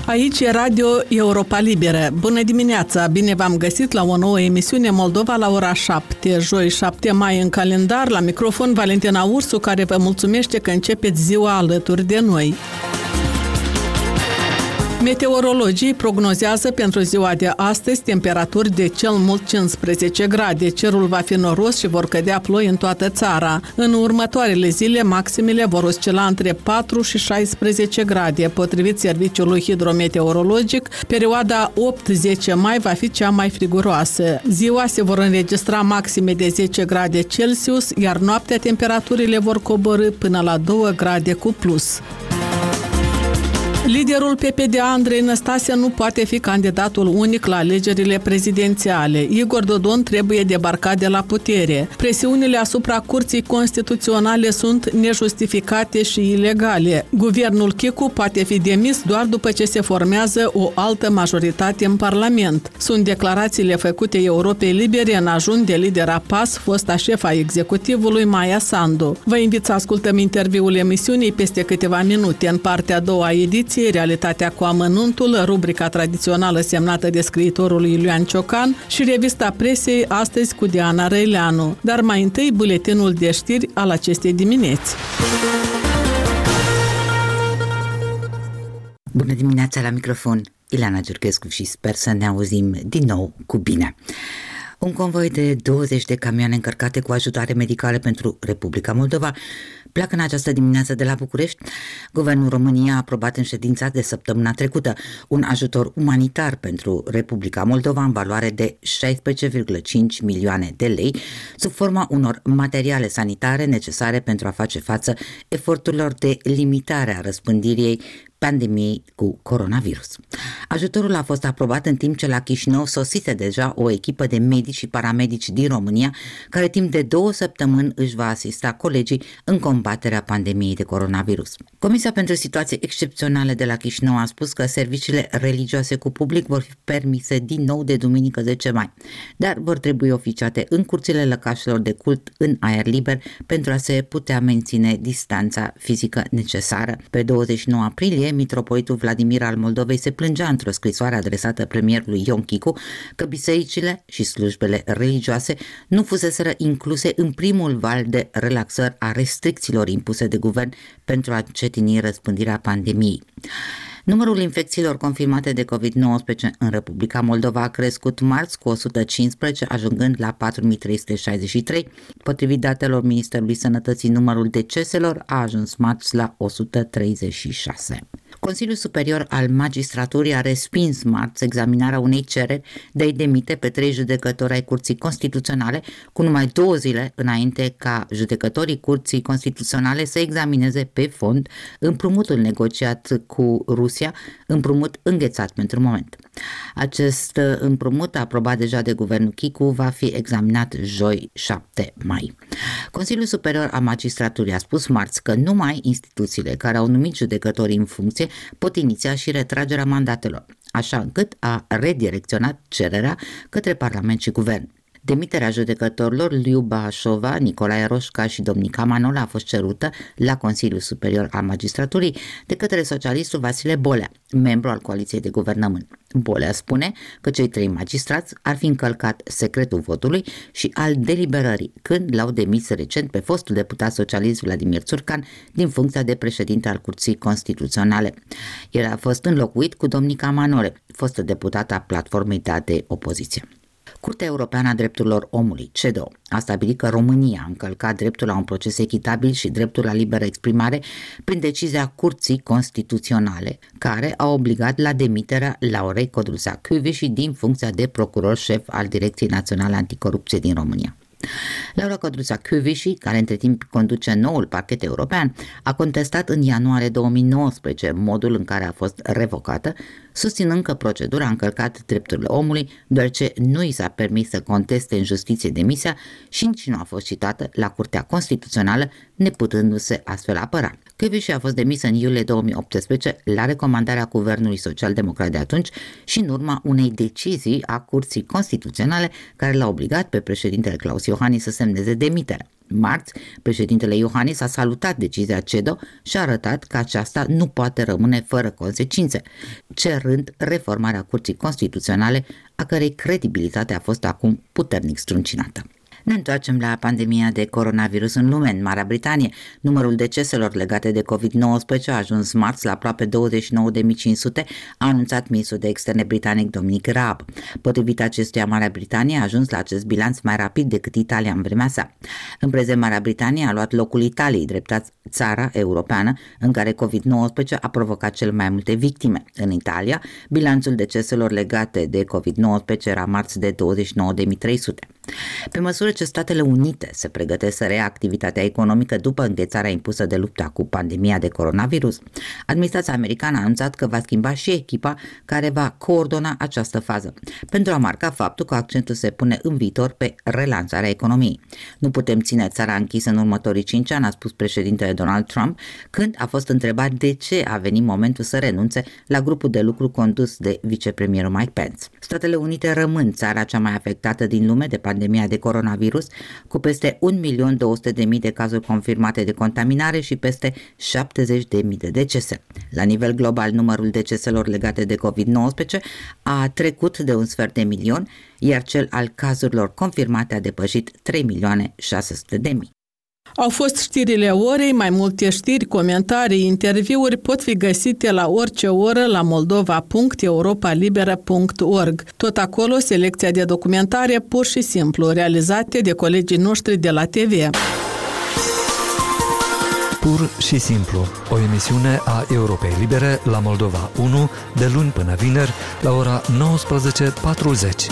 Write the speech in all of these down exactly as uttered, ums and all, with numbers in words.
Aici e Radio Europa Liberă. Bună dimineața! Bine v-am găsit la o nouă emisiune Moldova la ora șapte. Joi șapte mai în calendar, la microfon Valentina Ursu, care vă mulțumește că începeți ziua alături de noi. Meteorologii prognozează pentru ziua de astăzi temperaturi de cel mult cincisprezece grade. Cerul va fi noros și vor cădea ploi în toată țara. În următoarele zile, maximele vor oscila între patru și șaisprezece grade. Potrivit Serviciului Hidrometeorologic, perioada opt zece mai va fi cea mai friguroasă. Ziua se vor înregistra maxime de zece grade Celsius, iar noaptea temperaturile vor coborî până la doi grade cu plus. Liderul P P D A, Andrei Năstase, nu poate fi candidatul unic la alegerile prezidențiale. Igor Dodon trebuie debarcat de la putere. Presiunile asupra Curții Constituționale sunt nejustificate și ilegale. Guvernul Chicu poate fi demis doar după ce se formează o altă majoritate în Parlament. Sunt declarațiile făcute Europei Libere în ajun de lidera P A S, fosta șefa executivului Maia Sandu. Vă invit să ascultăm interviul emisiunii peste câteva minute. În partea a doua a ediției, Realitatea cu amănuntul, rubrica tradițională semnată de scriitorul Iulian Ciocan și revista presei astăzi cu Diana Răileanu. Dar mai întâi buletinul de știri al acestei dimineți. Bună dimineața, la microfon Ileana Giurghescu și sper să ne auzim din nou cu bine. Un convoi de douăzeci de camioane încărcate cu ajutoare medicale pentru Republica Moldova pleacă în această dimineață de la București. Guvernul României a aprobat în ședința de săptămâna trecută un ajutor umanitar pentru Republica Moldova în valoare de șaisprezece virgulă cinci milioane de lei, sub forma unor materiale sanitare necesare pentru a face față eforturilor de limitare a răspândirii pandemiei cu coronavirus. Ajutorul a fost aprobat în timp ce la Chișinău sosise deja o echipă de medici și paramedici din România, care timp de două săptămâni își va asista colegii în combaterea pandemiei de coronavirus. Comisia pentru Situații Excepționale de la Chișinău a spus că serviciile religioase cu public vor fi permise din nou de duminică zece mai, dar vor trebui oficiate în curțile lăcașelor de cult în aer liber pentru a se putea menține distanța fizică necesară. Pe douăzeci și nouă aprilie, mitropolitul Vladimir al Moldovei se plângea într-o scrisoare adresată premierului Ion Chicu că bisericile și slujbele religioase nu fuseseră incluse în primul val de relaxări a restricțiilor impuse de guvern pentru a încetini răspândirea pandemiei. Numărul infecțiilor confirmate de covid nouăsprezece în Republica Moldova a crescut marți cu o sută cincisprezece, ajungând la patru mii trei sute șaizeci și trei. Potrivit datelor Ministerului Sănătății, numărul deceselor a ajuns marți la o sută treizeci și șase. Consiliul Superior al Magistraturii a respins marți examinarea unei cereri de a-i demite pe trei judecători ai Curții Constituționale, cu numai două zile înainte ca judecătorii Curții Constituționale să examineze pe fond împrumutul negociat cu Rusia, împrumut înghețat pentru moment. Acest împrumut, aprobat deja de guvernul Chicu, va fi examinat joi șapte mai. Consiliul Superior al Magistraturii a spus marți că numai instituțiile care au numit judecătorii în funcție pot iniția și retragerea mandatelor, așa încât a redirecționat cererea către Parlament și Guvern. Demiterea judecătorilor Liuba Așova, Nicolae Roșca și Domnica Manola a fost cerută la Consiliul Superior al Magistraturii de către socialistul Vasile Bolea, membru al coaliției de guvernământ. Bolea spune că cei trei magistrați ar fi încălcat secretul votului și al deliberării când l-au demis recent pe fostul deputat socialist Vladimir Țurcan din funcția de președinte al Curții Constituționale. El a fost înlocuit cu Domnica Manole, fostă deputată a Platformei de Opoziție. Curtea Europeană a Drepturilor Omului, C E D O, a stabilit că România a încălcat dreptul la un proces echitabil și dreptul la liberă exprimare prin decizia Curții Constituționale, care a obligat la demiterea Laurei Codruța-Kövesi din funcția de procuror șef al Direcției Naționale Anticorupție din România. Laura Codruța-Kövesi, care între timp conduce noul parchet european, a contestat în ianuarie două mii nouăsprezece modul în care a fost revocată, susținând că procedura a încălcat drepturile omului, deoarece nu i s-a permis să conteste în justiție demisia și nici nu a fost citată la Curtea Constituțională, neputându-se astfel apăra. Kövesi a fost demis în iulie două mii optsprezece la recomandarea Guvernului Social-Democrat de atunci și în urma unei decizii a Curții Constituționale care l-a obligat pe președintele Klaus Iohannis să semneze demiterea. Marți, președintele Iohannis a salutat decizia C E D O și a arătat că aceasta nu poate rămâne fără consecințe, cerând reformarea Curții Constituționale, a cărei credibilitate a fost acum puternic struncinată. Ne întoarcem la pandemia de coronavirus în lume. În Marea Britanie, numărul deceselor legate de covid nouăsprezece a ajuns marți la aproape douăzeci și nouă de mii cinci sute, a anunțat ministrul de externe britanic Dominic Raab. Potrivit acestuia, Marea Britanie a ajuns la acest bilanț mai rapid decât Italia în vremea sa. În prezent, Marea Britanie a luat locul Italiei, drept țara europeană în care covid nouăsprezece a provocat cel mai multe victime. În Italia, bilanțul deceselor legate de covid nouăsprezece era marți de douăzeci și nouă de mii trei sute. Pe măsură ce Statele Unite se pregătesc să reia activitatea economică după înghețarea impusă de lupta cu pandemia de coronavirus, administrația americană a anunțat că va schimba și echipa care va coordona această fază, pentru a marca faptul că accentul se pune în viitor pe relansarea economiei. Nu putem ține țara închisă în următorii cinci ani, a spus președintele Donald Trump, când a fost întrebat de ce a venit momentul să renunțe la grupul de lucru condus de vicepremierul Mike Pence. Statele Unite rămân țara cea mai afectată din lume de pandemia de coronavirus, cu peste un milion două sute de mii de cazuri confirmate de contaminare și peste șaptezeci de mii de decese. La nivel global, numărul deceselor legate de covid nouăsprezece a trecut de un sfert de milion, iar cel al cazurilor confirmate a depășit trei milioane șase sute de mii. Au fost știrile orei, mai multe știri, comentarii, interviuri pot fi găsite la orice oră la moldova punct europa liberă punct org. Tot acolo selecția de documentare pur și simplu realizate de colegii noștri de la T V. Pur și simplu, o emisiune a Europei Libere la Moldova unu de luni până vineri la ora nouăsprezece patruzeci.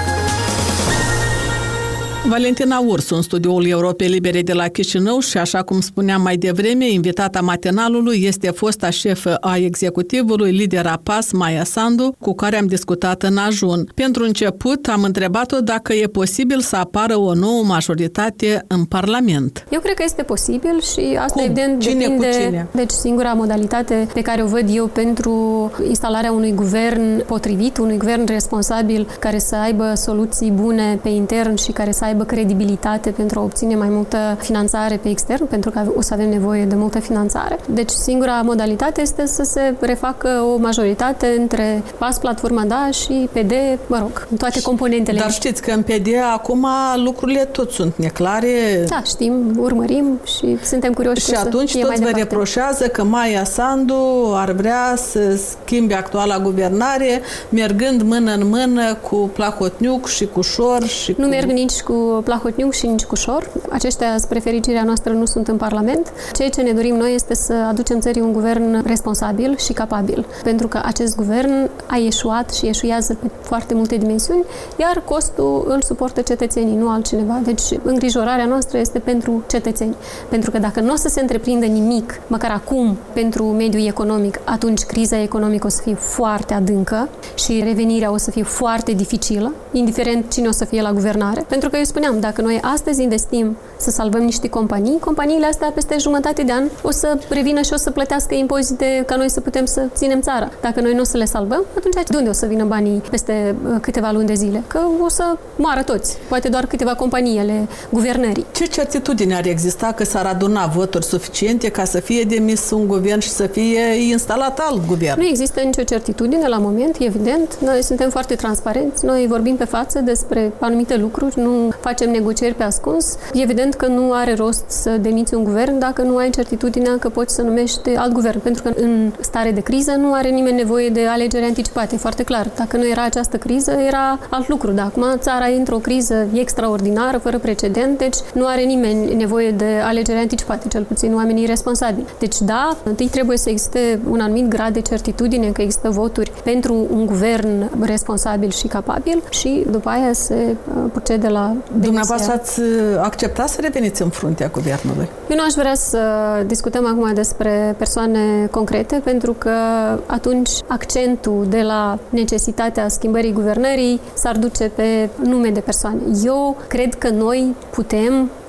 Valentina Ursu, în studioul Europei Libere de la Chișinău și, așa cum spuneam mai devreme, invitata matinalului este fosta șefă a executivului, lidera P A S, Maia Sandu, cu care am discutat în ajun. Pentru început, am întrebat-o dacă e posibil să apară o nouă majoritate în Parlament. Eu cred că este posibil și asta, cum? evident, cine depinde. Cu cine? Deci, singura modalitate pe care o văd eu pentru instalarea unui guvern potrivit, unui guvern responsabil, care să aibă soluții bune pe intern și care să aibă credibilitate pentru a obține mai multă finanțare pe extern, pentru că o să avem nevoie de multă finanțare. Deci singura modalitate este să se refacă o majoritate între P A S, Platforma Da și P D, mă rog, toate componentele. Dar știți că în P D acum lucrurile tot sunt neclare. Da, știm, urmărim și suntem curioși. Și atunci să toți vă reproșează că Maia Sandu ar vrea să schimbe actuala guvernare, mergând mână în mână cu Plahotniuc și cu Șor. Și nu cu... merg nici cu Plahotniuc și nici cu Șor. Aceștia, spre fericirea noastră, nu sunt în Parlament. Ceea ce ne dorim noi este să aducem țării un guvern responsabil și capabil. Pentru că acest guvern a ieșuat și ieșuiază pe foarte multe dimensiuni, iar costul îl suportă cetățenii, nu altcineva. Deci îngrijorarea noastră este pentru cetățeni. Pentru că dacă nu o să se întreprindă nimic, măcar acum, pentru mediul economic, atunci criza economică o să fie foarte adâncă și revenirea o să fie foarte dificilă, indiferent cine o să fie la guvernare. Pentru că eu spuneam, dacă noi astăzi investim să salvăm niște companii, companiile astea peste jumătate de an o să revină și o să plătească impozite ca noi să putem să ținem țara. Dacă noi nu o să le salvăm, atunci de unde o să vină banii peste câteva luni de zile? Că o să moară toți. Poate doar câteva companii ale guvernării. Ce certitudine ar exista că s-ar aduna voturi suficiente ca să fie demis un guvern și să fie instalat alt guvern? Nu există nicio certitudine la moment, evident. Noi suntem foarte transparenți. Noi vorbim pe față despre anumite lucruri, nu facem negocieri pe ascuns. Evident că nu are rost să demiți un guvern dacă nu ai certitudinea că poți să numești alt guvern, pentru că în stare de criză nu are nimeni nevoie de alegeri anticipate, foarte clar. Dacă nu era această criză, era alt lucru. Dar acum țara e într-o criză extraordinară, fără precedent, deci nu are nimeni nevoie de alegeri anticipate, cel puțin oamenii responsabili. Deci da, întâi trebuie să existe un anumit grad de certitudine că există voturi pentru un guvern responsabil și capabil și după aia se procede la demisia. Dumneavoastră ați acceptat să reveniți în fruntea guvernului? Eu nu aș vrea să discutăm acum despre persoane concrete, pentru că atunci accentul de la necesitatea schimbării guvernării s-ar duce pe nume de persoane. Eu cred că noi putem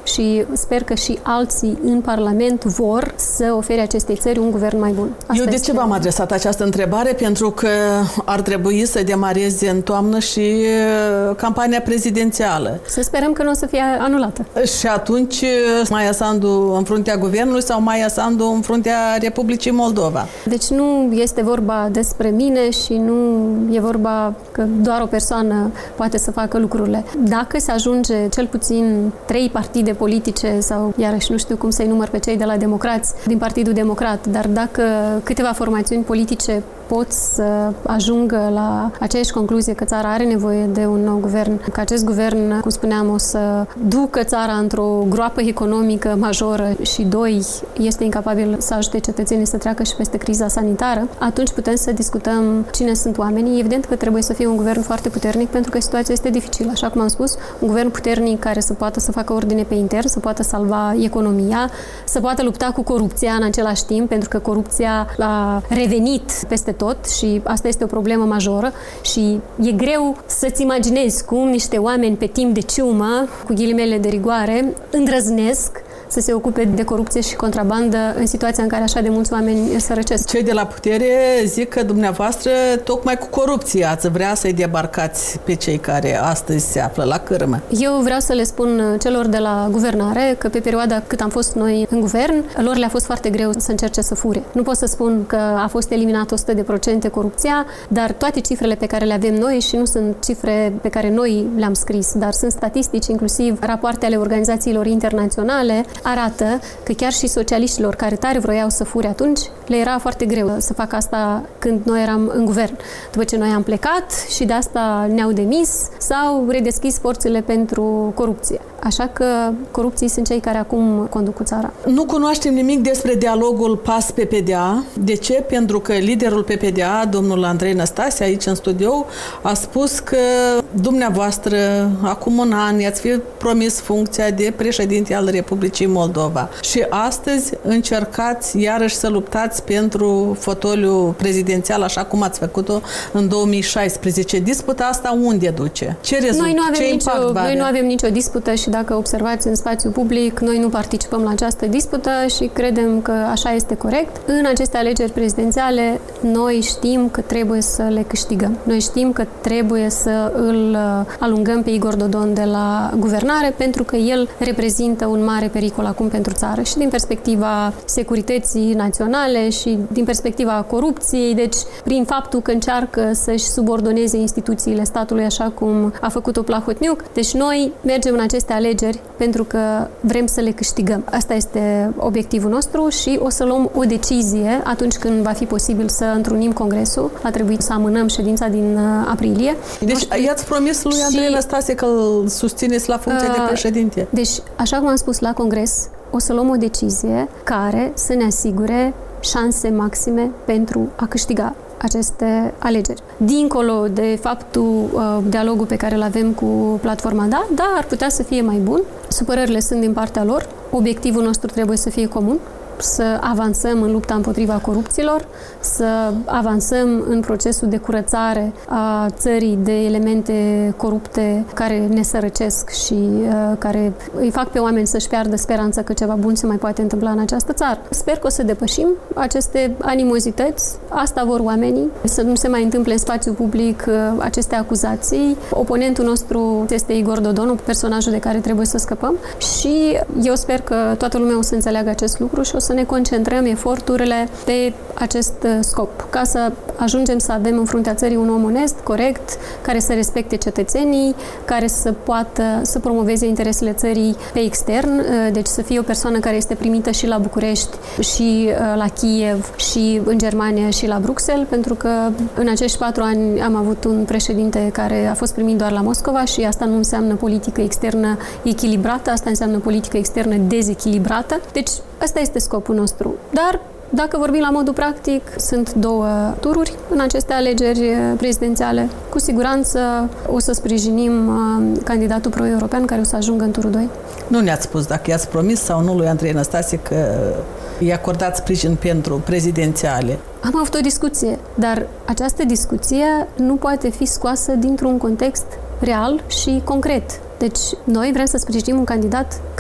și sper că și alții în Parlament vor să ofere acestei țări un guvern mai bun. Asta Eu de ce v-am adresat această întrebare? Pentru că ar trebui să demareze în toamnă și campania prezidențială. Să sperăm că nu o să fie anulată. Și atunci Maia Sandu în fruntea guvernului sau Maia Sandu în fruntea Republicii Moldova? Deci nu este vorba despre mine și nu e vorba că doar o persoană poate să facă lucrurile. Dacă se ajunge cel puțin trei partide politice sau, iarăși nu știu cum să-i număr pe cei de la Democrați, din Partidul Democrat, dar dacă câteva formațiuni politice pot să ajungă la aceeași concluzie că țara are nevoie de un nou guvern, că acest guvern, cum spuneam, o să ducă țara într-o groapă economică majoră și, doi, este incapabil să ajute cetățenii să treacă și peste criza sanitară, atunci putem să discutăm cine sunt oamenii. Evident că trebuie să fie un guvern foarte puternic, pentru că situația este dificilă. Așa cum am spus, un guvern puternic care să poată să facă ordine pe intern, să poată salva economia, să poată lupta cu corupția în același timp, pentru că corupția a revenit peste tot și asta este o problemă majoră și e greu să-ți imaginezi cum niște oameni pe timp de ciumă, cu ghilimele de rigoare, îndrăznesc să se ocupe de corupție și contrabandă în situația în care așa de mulți oameni sărăcesc. Cei de la putere zic că dumneavoastră tocmai cu corupție ați vrea să-i debarcați pe cei care astăzi se află la cârmă. Eu vreau să le spun celor de la guvernare că pe perioada cât am fost noi în guvern, lor le-a fost foarte greu să încerce să fure. Nu pot să spun că a fost eliminat o sută la sută corupția, dar toate cifrele pe care le avem noi, și nu sunt cifre pe care noi le-am scris, dar sunt statistici, inclusiv rapoarte ale organizațiilor internaționale, arată că chiar și socialiștilor care tare vroiau să fure atunci, le era foarte greu să facă asta când noi eram în guvern. După ce noi am plecat și de asta ne-au demis, s-au redeschis forțele pentru corupție. Așa că corupții sunt cei care acum conduc cu țara. Nu cunoaștem nimic despre dialogul P A S-P P D A. De ce? Pentru că liderul P P D A, domnul Andrei Năstase, aici în studio, a spus că dumneavoastră, acum un an, i-ați fi promis funcția de președinte al Republicii Moldova. Și astăzi încercați iarăși să luptați pentru fotoliul prezidențial, așa cum ați făcut-o în două mii șaisprezece. Disputa asta unde duce? Ce rezultă? Noi nu avem, Ce nicio, noi nu avem nicio dispută și dacă observați în spațiu public, noi nu participăm la această dispută și credem că așa este corect. În aceste alegeri prezidențiale, noi știm că trebuie să le câștigăm. Noi știm că trebuie să îl alungăm pe Igor Dodon de la guvernare, pentru că el reprezintă un mare pericol acum pentru țară și din perspectiva securității naționale și din perspectiva corupției, deci prin faptul că încearcă să-și subordoneze instituțiile statului așa cum a făcut-o Plahotniuc. Deci noi mergem în aceste alegeri pentru că vrem să le câștigăm. Asta este obiectivul nostru și o să luăm o decizie atunci când va fi posibil să întrunim Congresul. A trebuit să amânăm ședința din aprilie. Deci știu... i-ați promis lui Andrei Năstase că îl susțineți la funcție uh, de președinte. Deci, așa cum am spus la Congres, o să luăm o decizie care să ne asigure șanse maxime pentru a câștiga aceste alegeri. Dincolo de faptul, uh, dialogul pe care îl avem cu platforma Da, da, ar putea să fie mai bun. Supărările sunt din partea lor. Obiectivul nostru trebuie să fie comun. Să avansăm în lupta împotriva corupților, să avansăm în procesul de curățare a țării de elemente corupte care ne sărăcesc și uh, care îi fac pe oameni să-și piardă speranța că ceva bun se mai poate întâmpla în această țară. Sper că o să depășim aceste animozități. Asta vor oamenii, să nu se mai întâmple în spațiu public uh, aceste acuzații. Oponentul nostru este Igor Dodon, personajul de care trebuie să scăpăm și eu sper că toată lumea o să înțeleagă acest lucru și o să ne concentrăm eforturile pe acest scop, ca să ajungem să avem în fruntea țării un om onest, corect, care să respecte cetățenii, care să poată să promoveze interesele țării pe extern, deci să fie o persoană care este primită și la București, și la Kiev, și în Germania, și la Bruxelles, pentru că în acești patru ani am avut un președinte care a fost primit doar la Moscova și asta nu înseamnă politică externă echilibrată, asta înseamnă politică externă dezechilibrată. Deci asta este scopul nostru. Dar dacă vorbim la modul practic, sunt două tururi în aceste alegeri prezidențiale. Cu siguranță o să sprijinim candidatul pro-european care o să ajungă în turul doi. Nu ne-ați spus dacă i-ați promis sau nu lui Andrei Năstase că i-a acordat sprijin pentru prezidențiale. Am avut o discuție, dar această discuție nu poate fi scoasă dintr-un context real și concret. Deci noi vrem să sprijinim un candidat care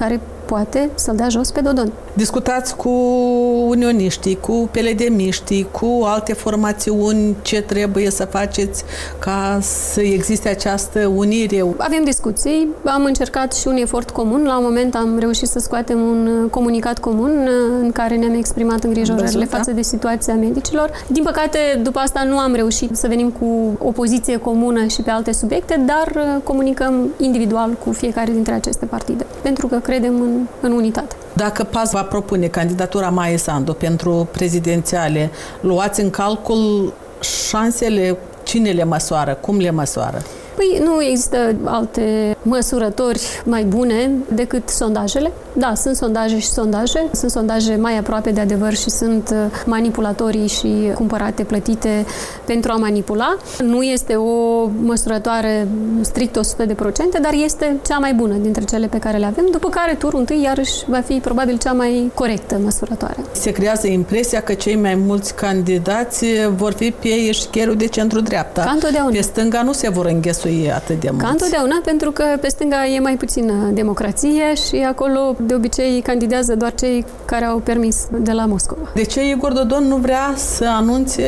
poate să-l dea jos pe Dodon. Discutați cu unioniștii, cu peledemiștii, cu alte formațiuni, ce trebuie să faceți ca să existe această unire? Avem discuții, am încercat și un efort comun. La un moment am reușit să scoatem un comunicat comun în care ne-am exprimat îngrijorările față de situația medicilor. Din păcate, după asta nu am reușit să venim cu o poziție comună și pe alte subiecte, dar comunicăm individual cu fiecare dintre aceste partide, pentru că credem în, în unitate. Dacă P A S va propune candidatura Maiei Sandu pentru prezidențiale, luați în calcul șansele, cine le măsoară, cum le măsoară? Păi nu există alte măsurători mai bune decât sondajele. Da, sunt sondaje și sondaje. Sunt sondaje mai aproape de adevăr și sunt manipulatorii și cumpărate, plătite pentru a manipula. Nu este o măsurătoare strict o sută de procente, dar este cea mai bună dintre cele pe care le avem, după care turul întâi iarăși va fi probabil cea mai corectă măsurătoare. Se creează impresia că cei mai mulți candidați vor fi pe eșcherul de centru-dreapta. Ca întotdeauna. Pe stânga nu se vor înghesui atât de mulți. Ca întotdeauna, pentru că pe stânga e mai puțină democrație și acolo de obicei candidează doar cei care au permis de la Moscova. De ce Igor Dodon nu vrea să anunțe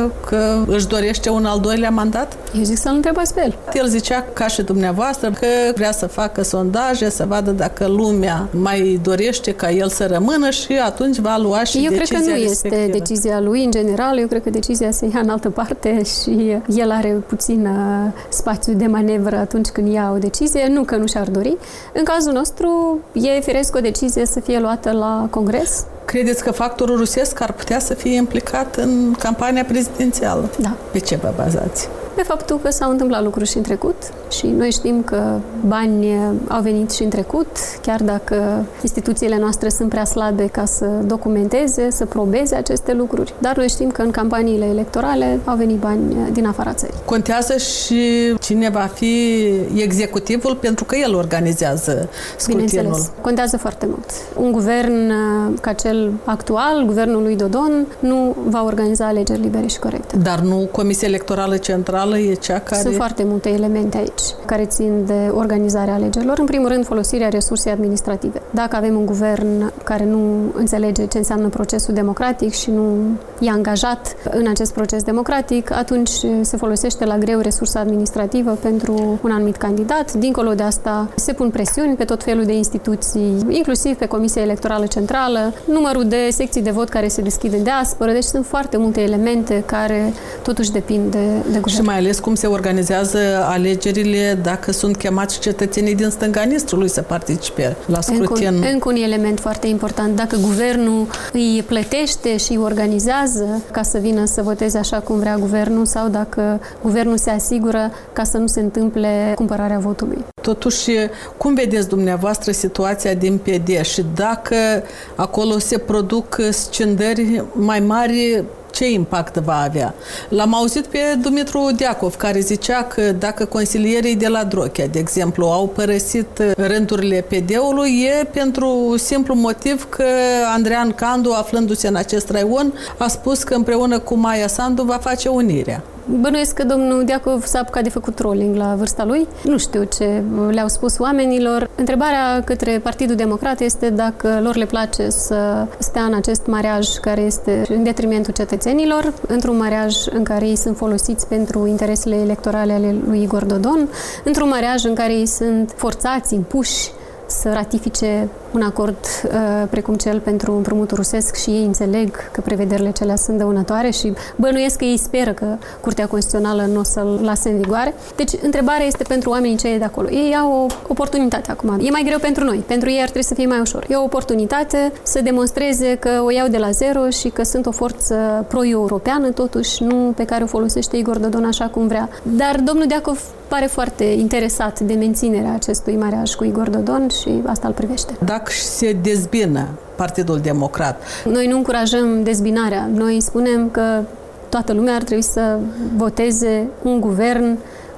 că își dorește un al doilea mandat? Eu zic să-l întrebați pe el. El zicea, ca și dumneavoastră, că vrea să facă sondaje, să vadă dacă lumea mai dorește ca el să rămână și atunci va lua și eu decizia cred că nu respectivă. este decizia lui în general, eu cred că decizia se ia în altă parte și el are puțin spațiu de manevră atunci când ia o decizie, nu că nu și-ar dori. În cazul nostru, e firesc o decizie să fie luată la Congres. Credeți că factorul rusesc ar putea să fie implicat în campania prezidențială? Da. Pe ce vă bazați? Pe faptul că s-au întâmplat lucruri și în trecut și noi știm că bani au venit și în trecut, chiar dacă instituțiile noastre sunt prea slabe ca să documenteze, să probeze aceste lucruri, dar noi știm că în campaniile electorale au venit bani din afara țării. Contează și cine va fi executivul, pentru că el organizează scrutinul. Bineînțeles, contează foarte mult. Un guvern ca cel actual, guvernul lui Dodon, nu va organiza alegeri libere și corecte. Dar nu Comisia Electorală Centrală e cea care... Sunt foarte multe elemente aici care țin de organizarea alegerilor. În primul rând, folosirea resursei administrative. Dacă avem un guvern care nu înțelege ce înseamnă procesul democratic și nu e angajat în acest proces democratic, atunci se folosește la greu resursa administrativă pentru un anumit candidat. Dincolo de asta, se pun presiuni pe tot felul de instituții, inclusiv pe Comisia Electorală Centrală, numărul de secții de vot care se deschid în diasporă. Deci sunt foarte multe elemente care totuși depind de, de guvern. Și mai ales cum se organizează alegerile dacă sunt chemați cetățenii din stânga Nistrului să participe la scrutin. Încă un, încă un element foarte important. Dacă guvernul îi plătește și îi organizează ca să vină să voteze așa cum vrea guvernul sau dacă guvernul se asigură ca să nu se întâmple cumpărarea votului. Totuși, cum vedeți dumneavoastră situația din P D și dacă acolo se produc scindări mai mari, ce impact va avea? L-am auzit pe Dumitru Deacov, care zicea că dacă consilierii de la Drochea, de exemplu, au părăsit rândurile P D-ului, e pentru simplu motiv că Andrean Candu, aflându-se în acest raion, a spus că împreună cu Maia Sandu va face unirea. Bănuiesc că domnul Deacov s-a apucat de făcut trolling la vârsta lui. Nu știu ce le-au spus oamenilor. Întrebarea către Partidul Democrat este dacă lor le place să stea în acest mariaj care este în detrimentul cetățenilor, într-un mariaj în care ei sunt folosiți pentru interesele electorale ale lui Igor Dodon, într-un mariaj în care ei sunt forțați, impuși să ratifice un acord uh, precum cel pentru împrumutul rusesc și ei înțeleg că prevederile acelea sunt dăunătoare și bănuiesc că ei speră că Curtea Constituțională nu o să-l lase în vigoare. Deci, întrebarea este pentru oamenii cei de acolo. Ei au o oportunitate acum. E mai greu pentru noi. Pentru ei ar trebui să fie mai ușor. E o oportunitate să demonstreze că o iau de la zero și că sunt o forță pro-europeană, totuși, nu pe care o folosește Igor Dodon așa cum vrea. Dar domnul Deacov pare foarte interesat de menținerea acestui mariaj cu Igor Dodon și asta îl privește. Dacă se dezbină Partidul Democrat. Noi nu încurajăm dezbinarea. Noi spunem că toată lumea ar trebui să voteze un guvern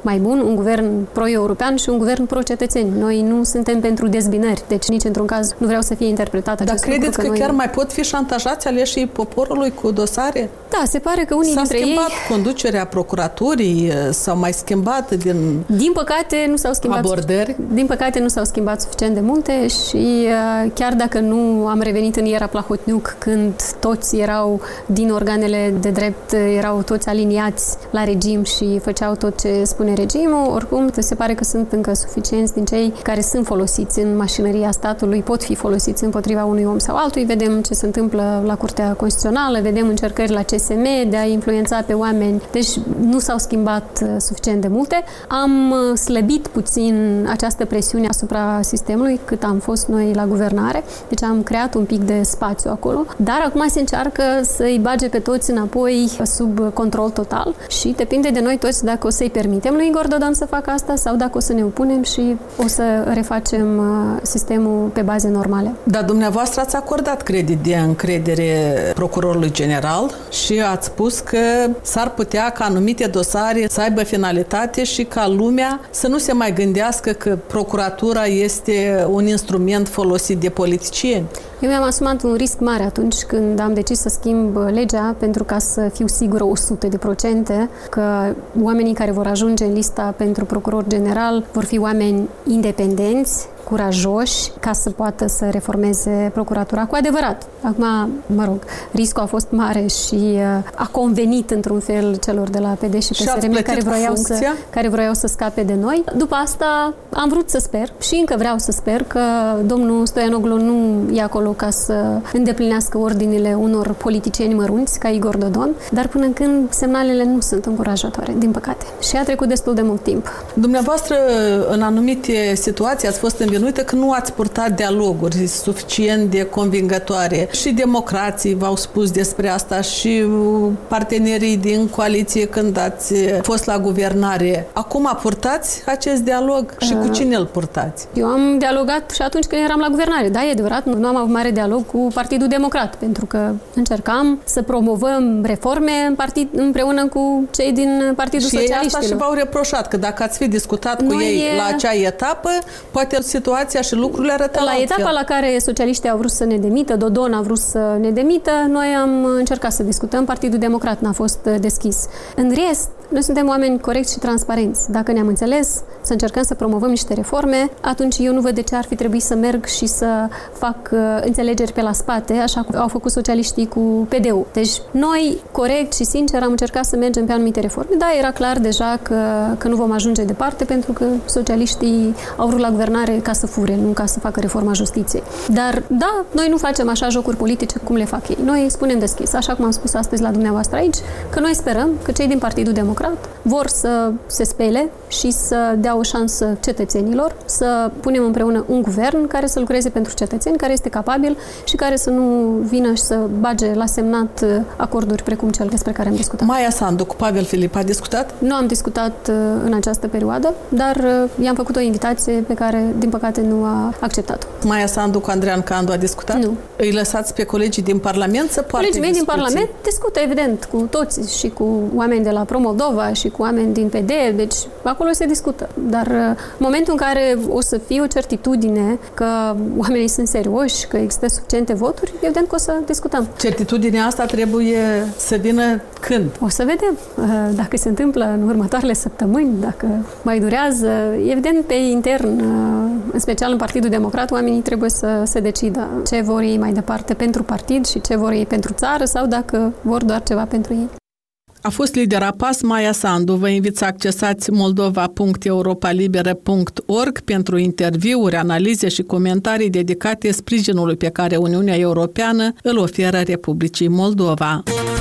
mai bun, un guvern pro-european și un guvern pro-cetățeni. Noi nu suntem pentru dezbinări, deci nici într-un caz nu vreau să fie interpretat acest lucru. Dar credeți că, că noi... chiar mai pot fi șantajați aleșii poporului cu dosare? Da, se pare că unii S-a dintre ei... S-a schimbat conducerea procuraturii, s-au mai schimbat din Din păcate nu s-au schimbat abordări. Din păcate nu s-au schimbat suficient de multe și chiar dacă nu am revenit în era Plahotniuc când toți erau din organele de drept, erau toți aliniați la regim și făceau tot ce spune regimul, oricum se pare că sunt încă suficienți din cei care sunt folosiți în mașinăria statului, pot fi folosiți împotriva unui om sau altul. Vedem ce se întâmplă la Curtea Constituțională, vedem încercări la C S M de a influența pe oameni. Deci nu s-au schimbat suficient de multe. Am slăbit puțin această presiune asupra sistemului cât am fost noi la guvernare, deci am creat un pic de spațiu acolo, dar acum se încearcă să-i bage pe toți înapoi sub control total și depinde de noi toți dacă o să-i permitem lui Igor Dodon să facă asta sau dacă o să ne opunem și o să refacem sistemul pe baze normale. Dar dumneavoastră ați acordat credit de încredere procurorului general și ați spus că s-ar putea ca anumite dosare să aibă finalitate și ca lumea să nu se mai gândească că procuratura este un instrument folosit de politicieni. Eu mi-am asumat un risc mare atunci când am decis să schimb legea pentru ca să fiu sigură o sută de procente că oamenii care vor ajunge în lista pentru procuror general vor fi oameni independenți, curajoși, ca să poată să reformeze procuratura cu adevărat. Acum, mă rog, riscul a fost mare și a convenit într-un fel celor de la P D și P S R M care vroiau, să, care vroiau să scape de noi. După asta am vrut să sper și încă vreau să sper că domnul Stoianoglu nu e acolo ca să îndeplinească ordinile unor politicieni mărunți ca Igor Dodon, dar până când semnalele nu sunt încurajatoare, din păcate. Și a trecut destul de mult timp. Dumneavoastră, în anumite situații ați fost învinuită că nu ați purtat dialoguri suficient de convingătoare. Și democrații v-au spus despre asta și partenerii din coaliție când ați fost la guvernare. Acum purtați acest dialog și cu cine îl purtați? Eu am dialogat și atunci când eram la guvernare. Da, e adevărat, nu am avut mare dialog cu Partidul Democrat, pentru că încercam să promovăm reforme în partid, împreună cu cei din Partidul și Socialiștilor. Și asta și v-au reproșat, că dacă ați fi discutat cu Noi ei e... la acea etapă, poate situația și lucrurile arătau la altfel. etapa la care socialiștii au vrut să ne demită, Dodon a vrut să ne demită, noi am încercat să discutăm, Partidul Democrat n-a fost deschis. În rest, noi suntem oameni corecți și transparenți. Dacă ne-am înțeles să încercăm să promovăm niște reforme, atunci eu nu văd de ce ar fi trebuit să merg și să fac uh, înțelegeri pe la spate, așa cum au făcut socialiștii cu P D-ul. Deci noi, corect și sincer, am încercat să mergem pe anumite reforme. Da, era clar deja că, că nu vom ajunge departe, pentru că socialiștii au vrut la guvernare ca să fure, nu ca să facă reforma justiției. Dar, da, noi nu facem așa jocuri politice cum le fac ei. Noi spunem deschis, așa cum am spus astăzi la dumneavoastră aici, că noi sperăm că cei din Partidul Democrat vor să se spele și să dea o șansă cetățenilor, să punem împreună un guvern care să lucreze pentru cetățeni, care este capabil și care să nu vină și să bage la semnat acorduri precum cel despre care am discutat. Maia Sandu cu Pavel Filip a discutat? Nu am discutat în această perioadă, dar i-am făcut o invitație pe care, din păcate, nu a acceptat-o. Maia Sandu cu Andrean Candu a discutat? Nu. Îi lăsați pe colegii din Parlament să poarte Colegii mei din discuții? Parlament discută, evident, cu toți și cu oameni de la Pro-Moldova și cu oameni din P D, deci acolo se discută. Dar în momentul în care o să fie o certitudine că oamenii sunt serioși, că există suficiente voturi, evident că o să discutăm. Certitudinea asta trebuie să vină când? O să vedem. Dacă se întâmplă în următoarele săptămâni, dacă mai durează, evident pe intern, în special în Partidul Democrat, oamenii trebuie să se decidă ce vor ei mai departe pentru partid și ce vor ei pentru țară sau dacă vor doar ceva pentru ei. A fost lidera P A S Maia Sandu. Vă invit să accesați moldova punct europalibera punct org pentru interviuri, analize și comentarii dedicate sprijinului pe care Uniunea Europeană îl oferă Republicii Moldova.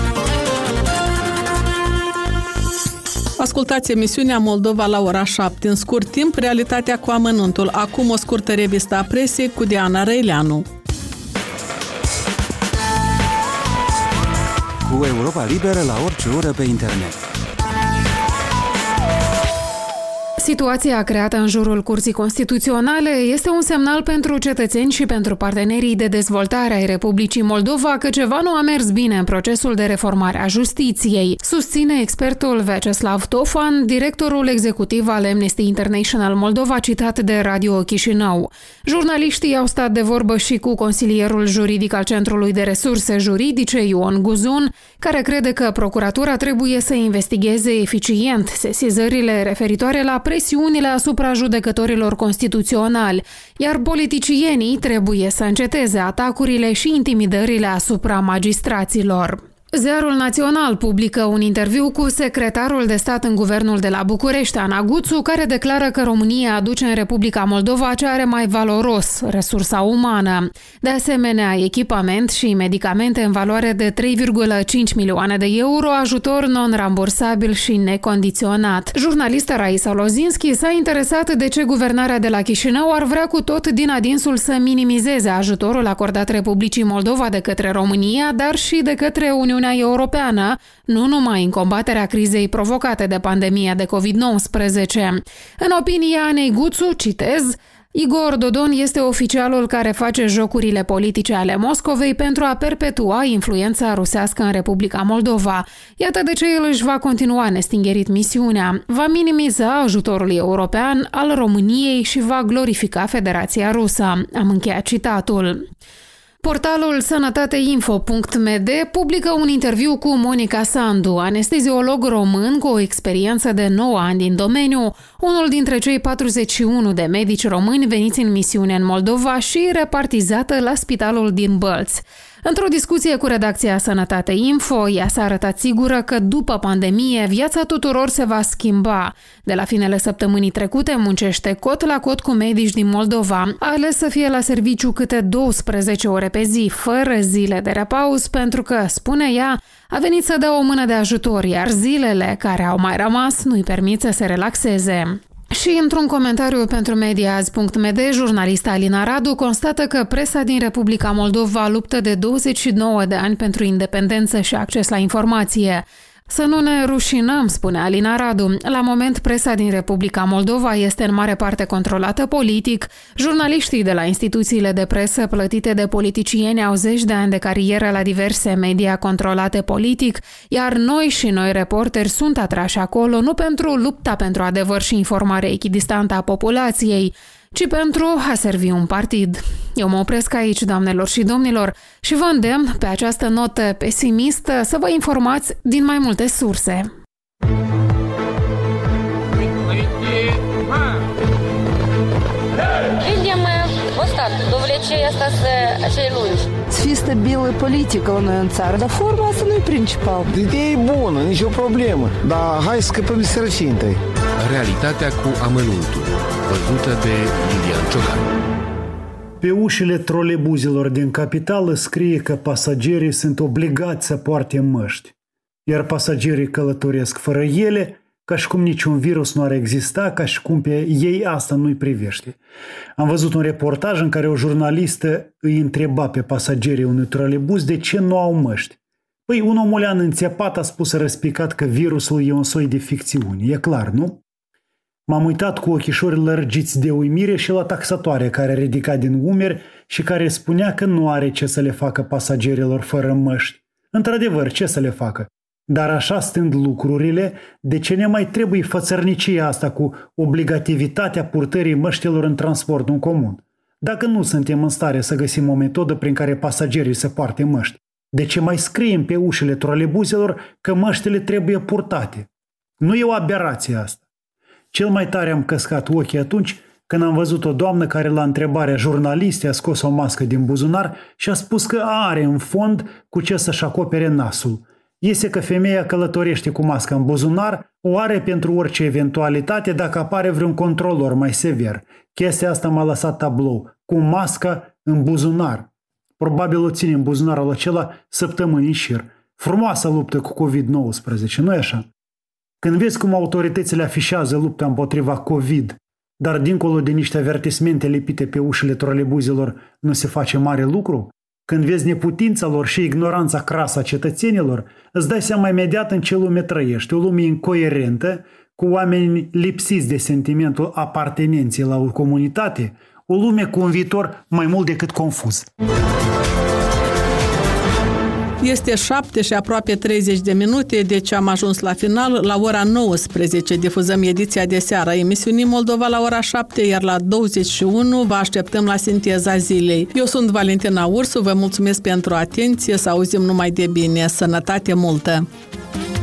Ascultați emisiunea Moldova la ora șapte. În scurt timp, realitatea cu amănuntul. Acum o scurtă revistă a presiei cu Diana Răileanu. Cu Europa Liberă la orice oră pe internet. Situația creată în jurul Curții Constituționale este un semnal pentru cetățeni și pentru partenerii de dezvoltare ai Republicii Moldova că ceva nu a mers bine în procesul de reformare a justiției, susține expertul Vyacheslav Tofan, directorul executiv al Amnesty International Moldova, citat de Radio Chișinău. Jurnaliștii au stat de vorbă și cu consilierul juridic al Centrului de Resurse Juridice, Ion Guzun, care crede că procuratura trebuie să investigheze eficient sesizările referitoare la presiunile asupra judecătorilor constituționali, iar politicienii trebuie să înceteze atacurile și intimidările asupra magistraților. Ziarul Național publică un interviu cu secretarul de stat în guvernul de la București, Ana Guțu, care declară că România aduce în Republica Moldova ce are mai valoros, resursa umană. De asemenea, echipament și medicamente în valoare de trei virgulă cinci milioane de euro, ajutor non-rambursabil și necondiționat. Jurnalista Raisa Lozinski s-a interesat de ce guvernarea de la Chișinău ar vrea cu tot din adinsul să minimizeze ajutorul acordat Republicii Moldova de către România, dar și de către Uniunea Europeană, nu numai în combaterea crizei provocate de pandemia de covid nouăsprezece. În opinia Anei Guțu, citez, Igor Dodon este oficialul care face jocurile politice ale Moscovei pentru a perpetua influența rusească în Republica Moldova. Iată de ce el își va continua nestingerit misiunea. Va minimiza ajutorul european al României și va glorifica Federația Rusă. Am încheiat citatul. Portalul sănătateinfo punct m d publică un interviu cu Monica Sandu, anesteziolog român cu o experiență de nouă ani din domeniu, unul dintre cei patruzeci și unu de medici români veniți în misiune în Moldova și repartizată la spitalul din Bălți. Într-o discuție cu redacția Sănătate Info, ea s-a arătat sigură că după pandemie viața tuturor se va schimba. De la finele săptămânii trecute muncește cot la cot cu medici din Moldova. A ales să fie la serviciu câte douăsprezece ore pe zi, fără zile de repaus, pentru că, spune ea, a venit să dea o mână de ajutor, iar zilele care au mai rămas nu-i permit să se relaxeze. Și într-un comentariu pentru mediaazi punct m d, jurnalista Alina Radu constată că presa din Republica Moldova luptă de douăzeci și nouă de ani pentru independență și acces la informație. Să nu ne rușinăm, spune Alina Radu. La moment, presa din Republica Moldova este în mare parte controlată politic. Jurnaliștii de la instituțiile de presă plătite de politicieni au zeci de ani de carieră la diverse media controlate politic, iar noi și noi reporteri sunt atrași acolo nu pentru lupta pentru adevăr și informare echidistantă a populației, ci pentru a servi un partid. Eu mă opresc aici, doamnelor și domnilor, și vă îndemn pe această notă pesimistă să vă informați din mai multe surse. Видим остатки, довлечение остаться acei lungi. Să fie stabilă politică la noi în țară, dar forma asta nu e principal. Ideea e bună, nicio problemă, dar hai să scăpăm de sărăcie întâi. Realitatea cu amănuntul, văzută de Lilian Ciocan. Pe ușile trolebuzelor din capitală scrie că pasagerii sunt obligați să poarte măști, iar pasagerii călătoresc fără ele, ca și cum niciun virus nu ar exista, ca și cum pe ei asta nu-i privește. Am văzut un reportaj în care o jurnalistă îi întreba pe pasagerii unui trolebuz de ce nu au măști. Păi, un omulean înțepat a spus răspicat că virusul e un soi de ficțiune. E clar, nu? M-am uitat cu ochișori lărgiți de uimire și la taxatoare care ridica din umeri și care spunea că nu are ce să le facă pasagerilor fără măști. Într-adevăr, ce să le facă? Dar așa stând lucrurile, de ce ne mai trebuie fățărnicia asta cu obligativitatea purtării măștilor în transportul în comun? Dacă nu suntem în stare să găsim o metodă prin care pasagerii să poarte măști, de ce mai scriem pe ușile trolebuzelor că măștile trebuie purtate? Nu e o aberație asta. Cel mai tare am căscat ochii atunci când am văzut o doamnă care la întrebarea jurnalistei a scos o mască din buzunar și a spus că are în fond cu ce să-și acopere nasul. Iese că femeia călătorește cu masca în buzunar, o are pentru orice eventualitate dacă apare vreun controlor mai sever. Chestia asta m-a lăsat tablou, cu masca în buzunar. Probabil o ține în buzunarul acela săptămâni în șir. Frumoasă luptă cu covid nouăsprezece, nu-i așa? Când vezi cum autoritățile afișează lupta împotriva COVID, dar dincolo de niște avertismente lipite pe ușile trolebuzelor nu se face mare lucru, când vezi neputința lor și ignoranța crasă a cetățenilor, îți dai seama imediat în ce lume trăiești, o lume incoerentă, cu oameni lipsiți de sentimentul apartenenței la o comunitate, o lume cu un viitor mai mult decât confuz. Este șapte și aproape treizeci de minute, deci am ajuns la final. La ora nouăsprezece difuzăm ediția de seară a emisiunii Moldova la ora șapte, iar la douăzeci și unu vă așteptăm la sinteza zilei. Eu sunt Valentina Ursu, vă mulțumesc pentru atenție, să auzim numai de bine, sănătate multă!